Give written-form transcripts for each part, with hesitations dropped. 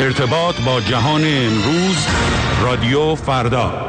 ارتباط با جهان امروز، رادیو فردا.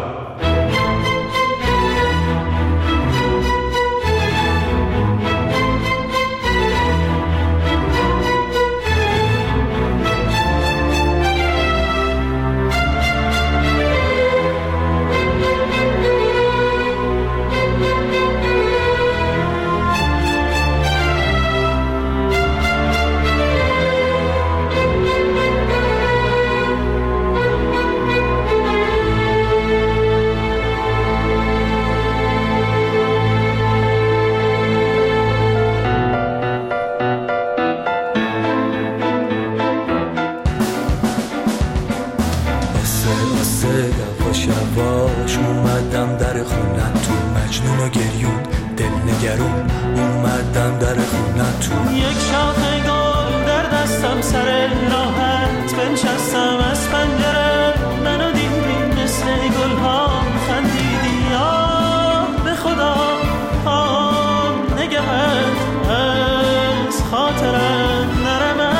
یواش اومدم در خونتون، مجنون و گریون دلنگرون اومدم در خونتون. یک شاخه گل در دستم سر راحت بنشستم از پنجره، منو دیدی مثل گل ها خندیدی. آه به خدا آه نگهت از خاطرم نرمه.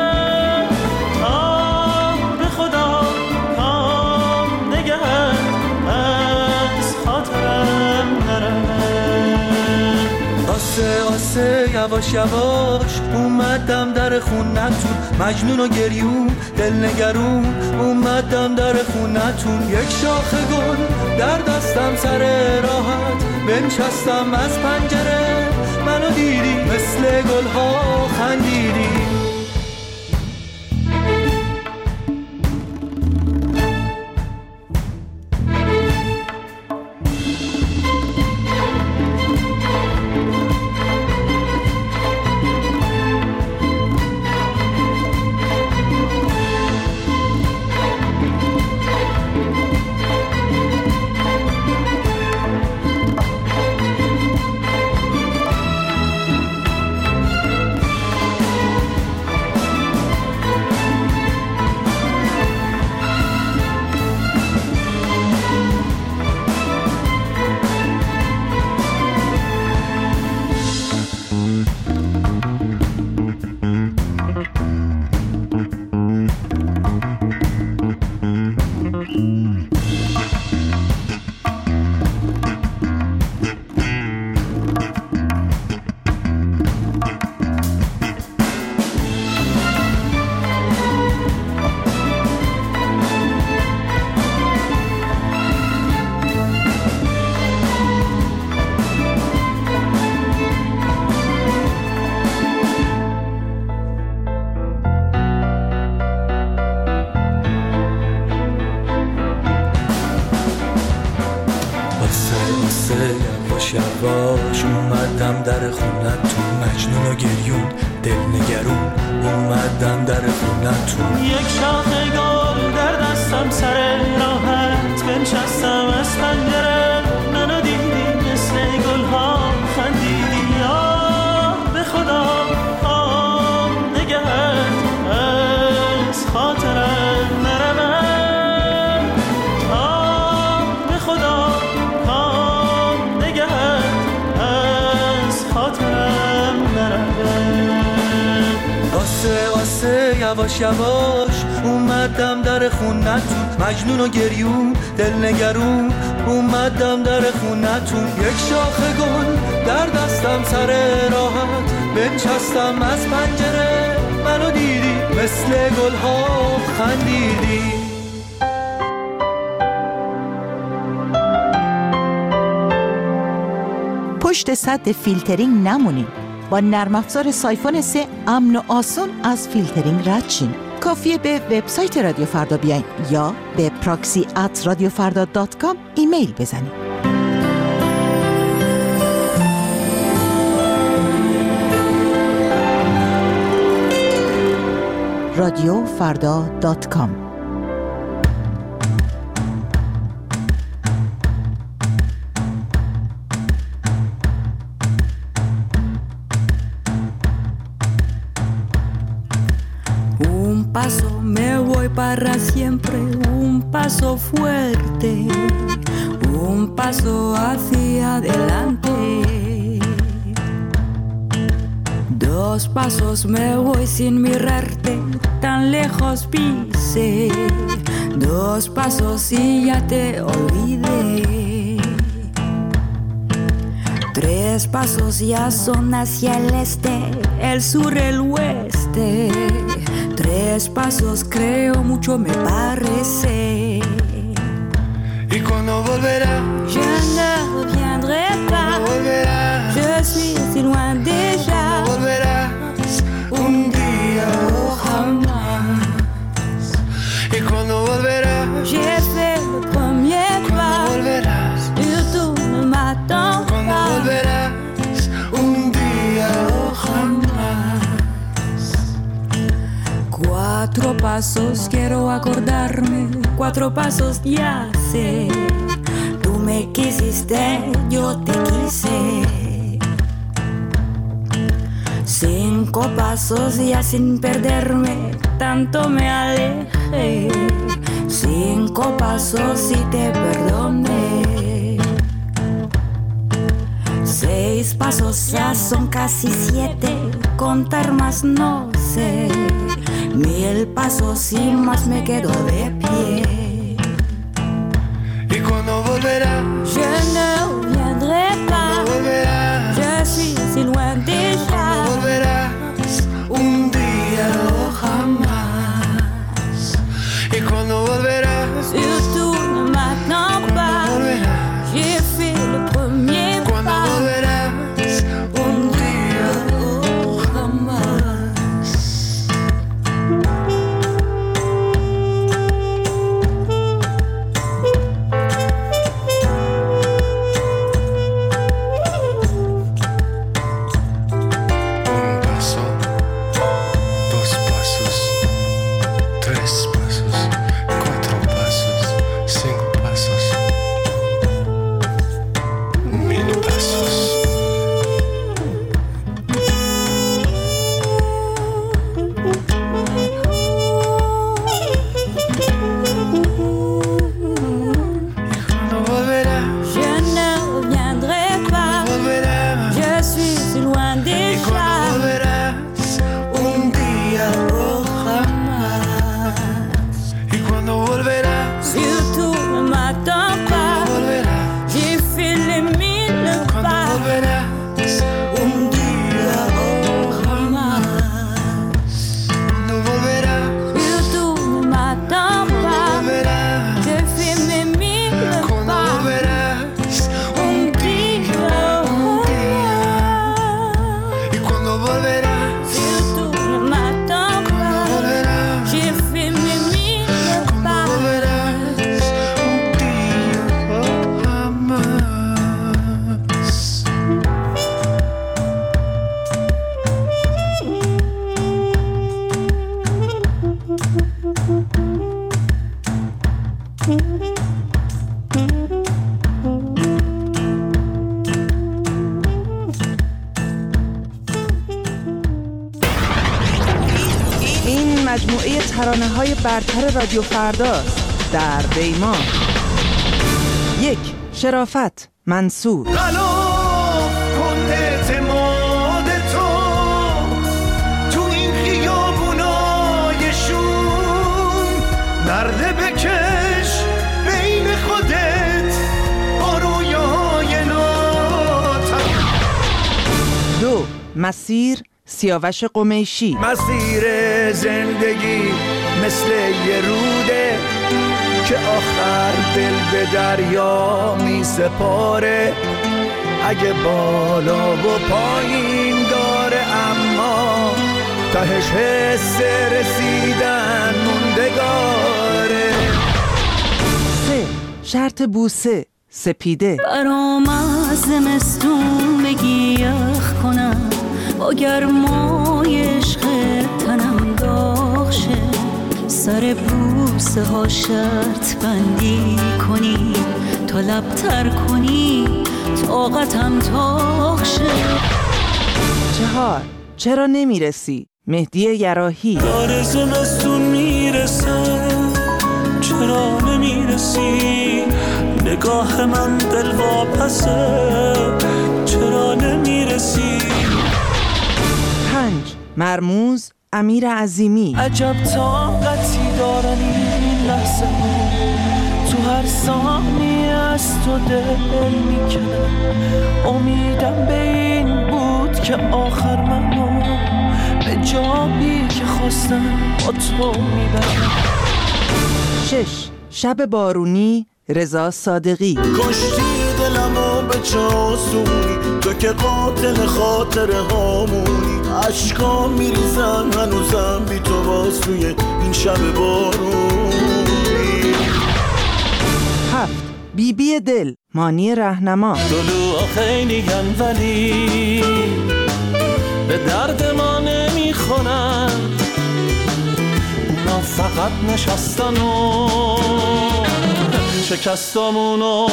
آسه یواش یواش اومدم در خونتون، مجنون و گریون دلنگرون اومدم در خونتون. یک شاخه گل در دستم سر راحت بنشستم از پنجره، منو دیدی مثل گل ها خندیدی. یواش اومدم در خونتون، مجنون و گریون دلنگرون اومدم در خونتون. یک شاخه گل در دستم سر راحت بنشستم از پنجره، منو دیدی مثل گل ها خندیدی. آه به خدا آه نگهت از خاطرم نرمه. آسه یواش یواش اومدم در خونتون، مجنون و گریون دلنگرون اومدم در خونتون. یک شاخه گل در دستم سر راحت بنشستم از پنجره، منو دیدی مثل گل ها خندیدی. پشت سد فیلترینگ نمونید. با نرم افزار سایفون 3 امن و آسون از فیلترینگ رد شین. کافیه به وبسایت رادیو فردا بیاین یا به proxy@radiofarda.com ایمیل بزنید. radiofarda.com. Paso me voy para siempre, un paso fuerte, un paso hacia adelante. Dos pasos me voy sin mirarte, tan tan lejos pise, 2 pasos y ya te olvidé. 3 pasos ya son hacia el este, el sur, el oeste. 3 pasos creo mucho me parece. ¿Y cuando volverá? Je ne reviendrai pas. Je suis si loin déjà. ¿Cuándo volverás? Un día o jamás. ¿Y cuando volverás? J'ai fait le premier pas. ¿Cuándo volverás? Surtout ne m'attends ¿Cuándo pas. volverás? Un día o jamás. 4 pasos quiero acordarme, 4 pasos ya sé. Tú me quisiste, yo te quise. 5 pasos ya sin perderme, tanto me alejé. 5 pasos y te perdoné. 6 pasos ya son casi 7, contar más no sé. 1000 pasos y más me quedo de pie. ¿Y cuándo volverás? Je ne reviendrai pas. ¿Cuándo volverás? Je suis si loin déjà. ¿Cuándo volverás? Un día o jamás. ¿Y cuándo volverás? Surtout ne m'attends pas. ¿Cuándo volverás? J'ai fait le premier ¿Cuándo pas. volverás? Un día o jamás. Un paso, 2 pasos, 3 pasos, 4 pasos, 5 pasos, 1000 pasos. ¿Cuándo volverás? Je ne reviendrai pas. Volverás. Je suis si loin ¿Y cuándo déjà. volverás? Un día o jamás. ¿Y cuándo volverás? Surtout ne m'attends pas. Volverás. J'ai fait les 1000 ¿Cuándo pas. volverás? Un día o jamás. ¿Cuándo volverás? Surtout ne m'attends pas. Volverás. J'ai fait mes 1000 ¿Cuándo pas. volverás? Un día o jamás. ¿Y cuándo volverás? Surtout ne m'attends pas. Volverás. J'ai fait mes 1000 ¿Cuándo pas. volverás? Un día o jamás. این مجموعه ترانه‌های برتر رادیو فرداست. در دیما 1. شرافت منصور. غلاف کن اعتماد تو این خیابونای شوم، نرده بکش بین خودت با رویای ناتن. 2. مسیر سیاوش قمیشی. مسیر زندگی مثل یه روده که آخر دل به دریا می سپاره. اگه بالا و پایین داره اما تهش حس رسیدن موندگاره. 3. شرط بوسه سپیده. برام از زمستون بگی یخ کنم، با گرمای عشق تنم داغ شه. سر بوسه ها شرط بندی کنی، تا لبتر کنی طاقتم تاق شه. 4. چرا نمیرسی مهدی یراحی. داره زمستون میرسه، چرا نمیرسی؟ نگاه من دل واپسه، چرا نمیرسی؟ 5. مرموز امیر عظیمی. عجب طاقتی دارن این لحظه ها، تو هر ثانیه از تو دل میکنم. امیدم به این بود که آخر منو به جایی که خواستم با تو میبرم. 6. شب بارونی، رضا صادقی. کشتی دلمو به چاسونی، تو که قاتل خاطره هامونی. عشقا میریزن هنوزم بی تو واسوی این شب بارونی. 7. بیبی دل، مانی رهنما. دلوها خیلی گن ولی به درد ما نمیخونن، اونا فقط نشستن و شکستامونو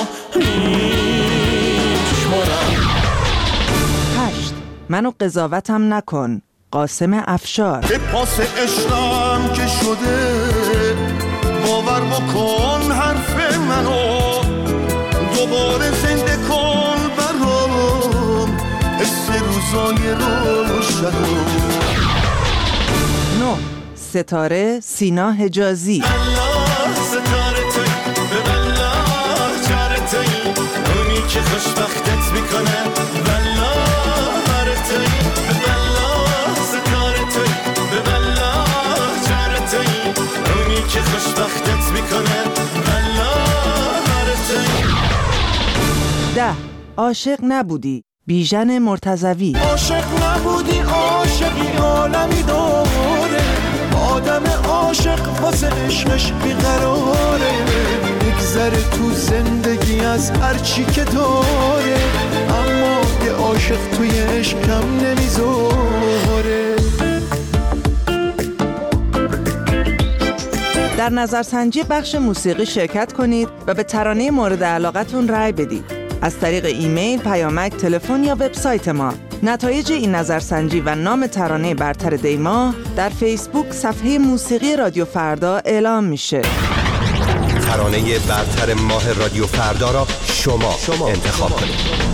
میشمارن. 8. منو قضاوتم نکن، قاسم افشار. به پاس عشقم که شده باور بکن حرف منو، دوباره زنده کن برام حس روزای روشنو. 9. ستاره، سینا حجازی. الله ستاره توی به بالله چاره توی، اونی که خوشبختت میکنه بالله هره توی به بالله ستاره توی به بالله چاره توی، اونی که خوشبختت میکنه بالله هره توی. 10. عاشق نبودی، بیژن مرتضوی. عاشق نبودی عاشقی عالمی داره، آدم عاشق واسه عشقش بیقراره. میگذره تو زندگی از هرچی که داره، اما یه عاشق توی عشقم نمیذاره. در نظرسنجی بخش موسیقی شرکت کنید و به ترانه مورد علاقتون رأی بدید. از طریق ایمیل، پیامک، تلفن یا وبسایت ما. نتایج این نظرسنجی و نام ترانه برتر دی‌ماه در فیسبوک صفحه موسیقی رادیو فردا اعلام میشه. ترانه برتر ماه رادیو فردا را شما انتخاب کنید.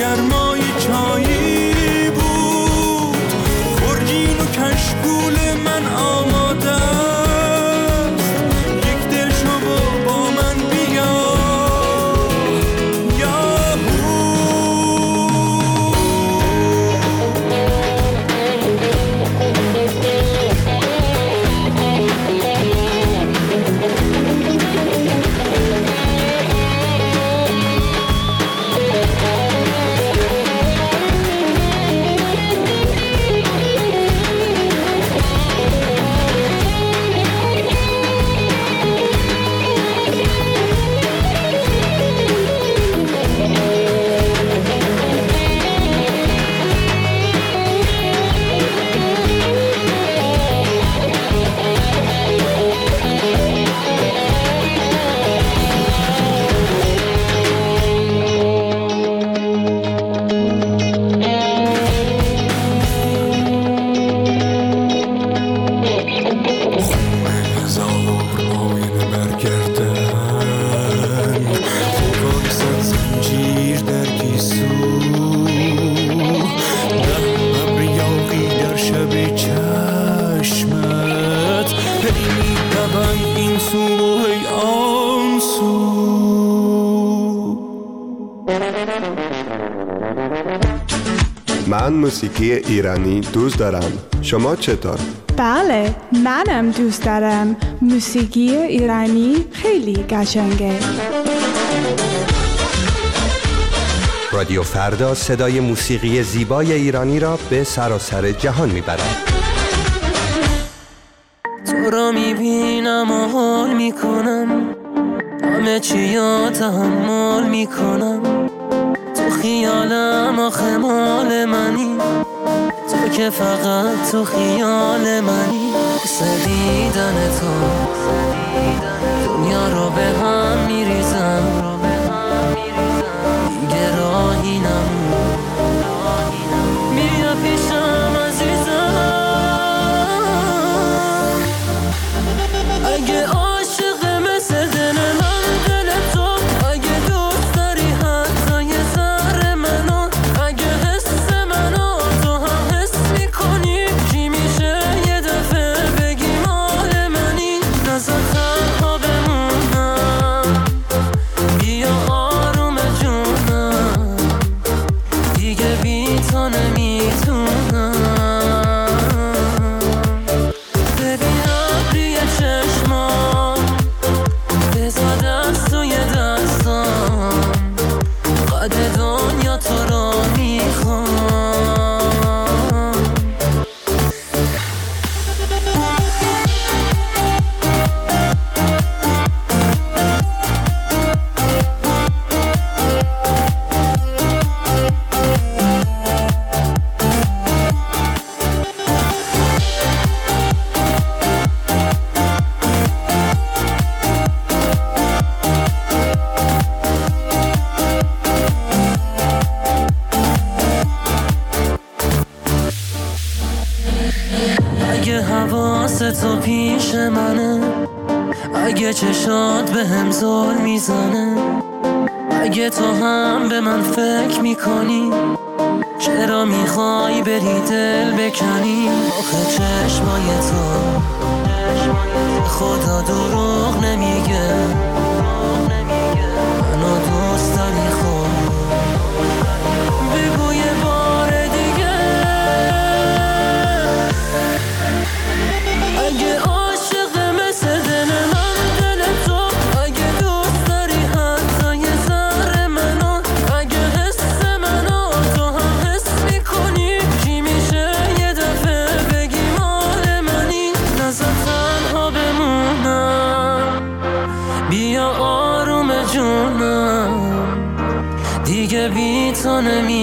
گرمای چایی بود، خورجین و کشکول ببینی نبند این سو و هی آن سو. من موسیقی ایرانی دوست دارم. شما چطور؟ بله، منم دوست دارم. موسیقی ایرانی خیلی قشنگه. رادیو فردا صدای موسیقی زیبای ایرانی را به سراسر جهان میبرد. تو را میبینم و حال میکنم، همه چی را تحمل میکنم. تو خیالم آخه مال منی، تو که فقط تو خیال منی. دیدن تو دنیا رو به هم میریزم، دیگه راهی نمون. بیا پیشم عزیزم، اگه عاشق مثل دل من دل تو، اگه دوست داری حتی یه ذره منو، اگه حس منو تو هم حس میکنی، چی میشه یه دفعه بگی مال منی. نزد تنها بمونم، بیا آروم جونم، دیگه بی تو نمیتونم. ببین ابری چشمام بزا دست توی دستام، قد دنیا تو رو میخوام. اگه حواست تو پیش منه، اگه چشات به هم زل میزنه، اگه تو هم به من فکر میکنی، چرا میخوای بری دل بکنی؟ آخه چشمای تو خدا دروغ نمیگه، منو دوست داری خود بگو یه بار دیگه. اگه عاشق مثل دل من دل تو، اگه دوست داری حتی یه ذره منو، اگه حس منو تو هم حس میکنی، چی میشه یه دفعه بگی مال منی. نزد تنها بمونم، بیا آروم جونم، دیگه بی تو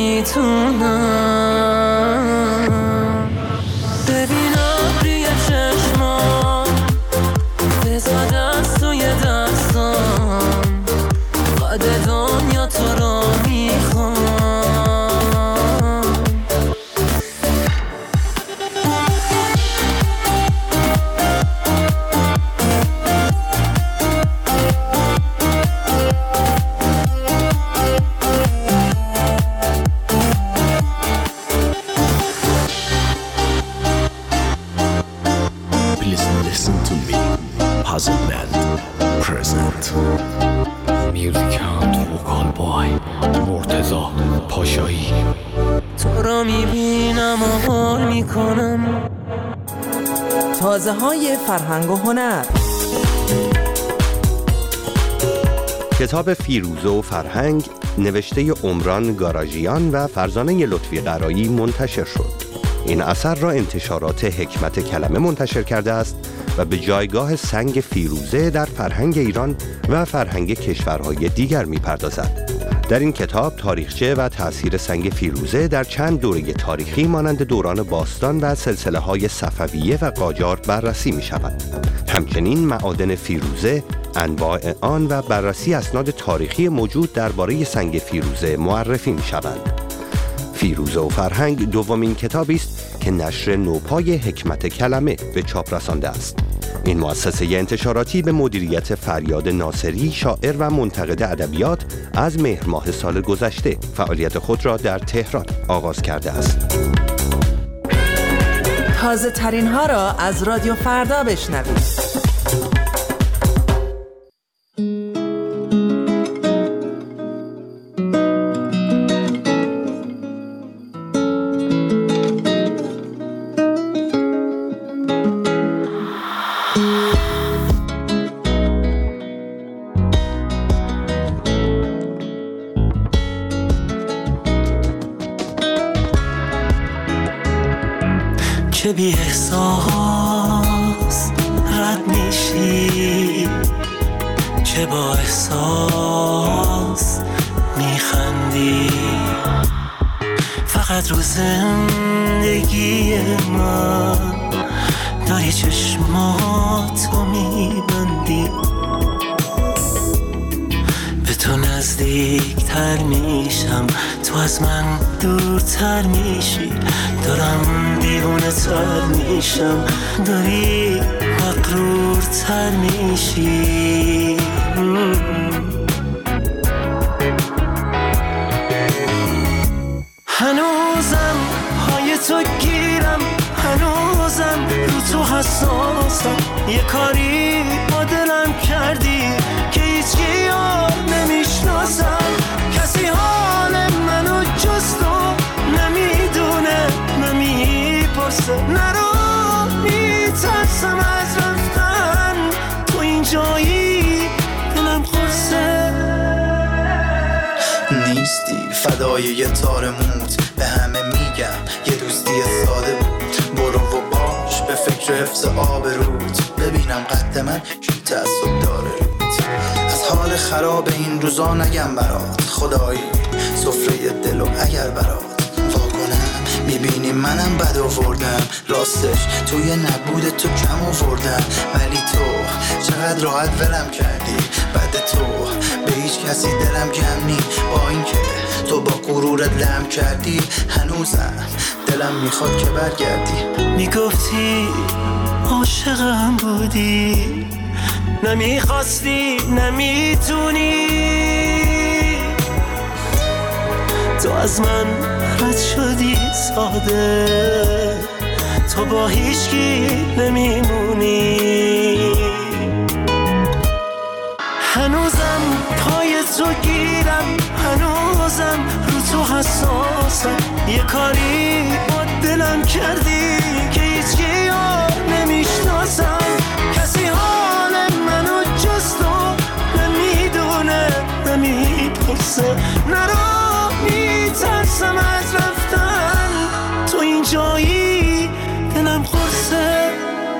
نمیتونم. ببین ابری چشمام بزا دست توی دستام، قد دنیا تو رو میخوام. Please listen to me. Puzzle Band present. Music and vocal by مرتضی پاشایی. تو را میبینم و حال میکنم. تازه های فرهنگ و هنر. کتاب فیروزه و فرهنگ نوشته عمران گاراژیان و فرزانه لطفی قرایی منتشر شد. این اثر را انتشارات حکمت کلمه منتشر کرده است و به جایگاه سنگ فیروزه در فرهنگ ایران و فرهنگ کشورهای دیگر می‌پردازد. در این کتاب تاریخچه و تأثیر سنگ فیروزه در چند دوره تاریخی مانند دوران باستان و سلسله‌های صفویه و قاجار بررسی می‌شود. همچنین معادن فیروزه، انواع آن و بررسی اسناد تاریخی موجود درباره سنگ فیروزه معرفی می‌شوند. فیروزه و فرهنگ دومین کتابی است که نشر نوپای حکمت کلمه به چاپ رسانده است. این مؤسسه انتشاراتی به مدیریت فریاد ناصری، شاعر و منتقد ادبیات، از مهر ماه سال گذشته فعالیت خود را در تهران آغاز کرده است. تازه ترین ها را از رادیو فردا بشنوید. که بی احساس رد میشی، که با احساس میخندی، فقط رو زندگی من داری چشماتو میبندی، به تو نزدیکتر میشم، تو از من دورتر میشی، دارم دیوونه تر میشم، داری مغرورتر میشی. هنوزم پای تو گیرم، هنوزم رو تو حساسم، یه کاری با دلم کردی که هیچکی یار نمیشناسم، کسی حال منو جز تو نمیدونه، نمیپرسه، نرو میترسم از رفتن، تو اینجایی دلم قرصه. نیستی فدای یه تار موت، به همه میگم یه دوستی ساده بود، برو و باش به فکر حفظ آبروت، ببینم قد من کی تعصب داره روت، از حال خراب این روزا نگم برات، خدایی سفره دل و اگر برات واکنم، میبینی منم بد آوردم، راستش توی نبود تو کم آوردم، ولی تو چقدر راحت ولم کردی، بعد تو به هیچ کسی دلم کم نی، با اینکه تو با غرورت لم کردی، هنوزم دلم میخواد که برگردی. میگفتی عاشقم بودی، نمیخواستی، نمیتونی، تو از من رد شدی ساده، تو با هیچکی نمیمونی. هنوزم پای تو گیرم، هنوزم رو تو حساسم، یه کاری با دلم کردی که هیچکی یار نمیشناسم، کسی حال منو جز تو نمیدونه، نمیپرسه، نرو میترسم از رفتن، تو اینجایی دلم قرصه.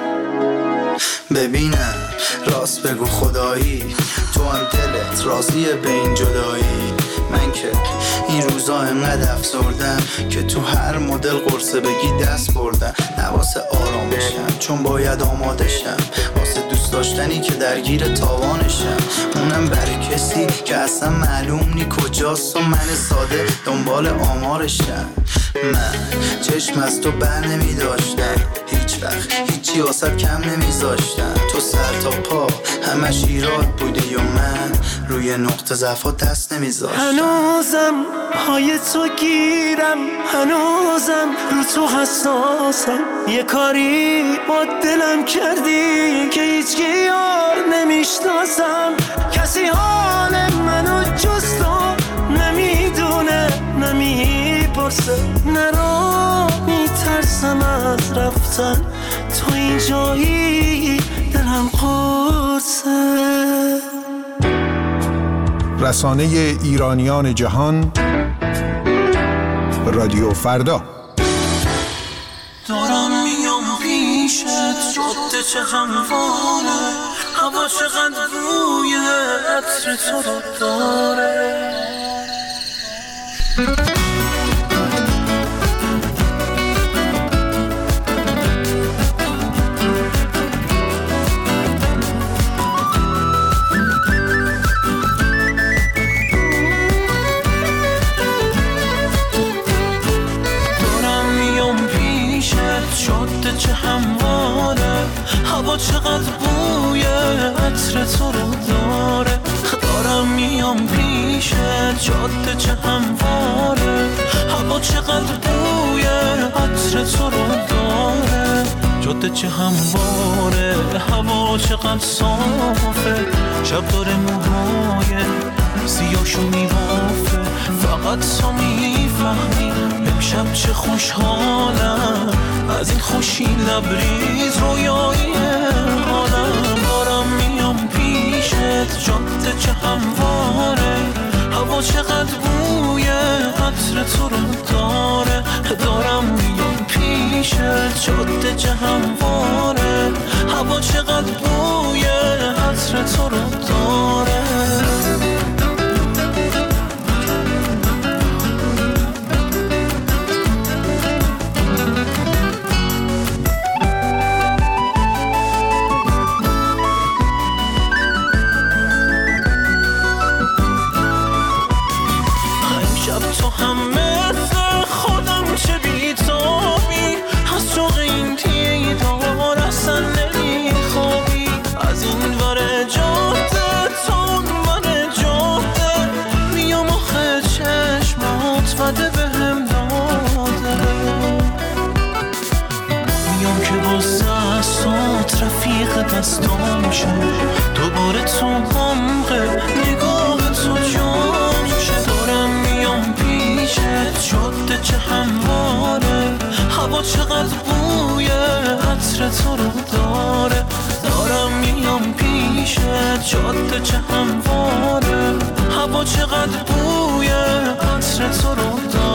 ببینم راست بگو خدایی، تو هم دلت راضیه به این جدایی، من که این روزا انقدر افسردم که تو هر مدل قرصه بگی دست بردم، نواسه آرامشم چون باید آمادشم، واسه دوست داشتنی که درگیر تاوانشم، اونم برای کسی که اصلا معلوم نی کجاست و من ساده دنبال آمارشم. من چشم از تو بر نمی داشتم، هیچ وقت هیچی واسه کم نمیذاشتم، تو سر تا پا همش ایراد بودی و من روی نقطه ضعفا دست نمیذاشتم. هنوزم پای تو گیرم، هنوزم رو تو حساسم، یه کاری با دلم کردی که هیچکی یار نمیشناسم، کسی حال منو جز تو نمیدونه، نمیپرسه، نرو میترسم از رفتن، تو اینجایی دلم قرصه. رسانه ایرانیان جهان، رادیو فردا. دارم میام پیشت، جاده چه همواره، هوا چقدر روی عطر تو رو داره. جاده چه همواره، هوا چقدر بوی عطر تو رو داره، دارم میام پیشت، جاده چه همواره، هوا چقدر بوی عطر تو رو داره. جاده چه همواره، هوا چقدر صافه، شب داره موهای سیاشو میبافه. فقط تو میفهمی امشب چه خوشحالم، از این خوشی لبریز رویایی حالم. دارم میام پیشت، جاده چه همواره، هوا چقدر بوی عطر تو رو داره. دارم میام پیشت، جاده چه همواره، هوا چقدر بوی عطر تو رو داره. دستام شه دوباره تو عمق نگاه تو جام شه. دارم میام پیشت، جاده چه همواره، هوا چقدر بوی عطر تو رو داره. دارم میام پیشت، جاده چه همواره، هوا چقدر بوی عطر تو رو داره.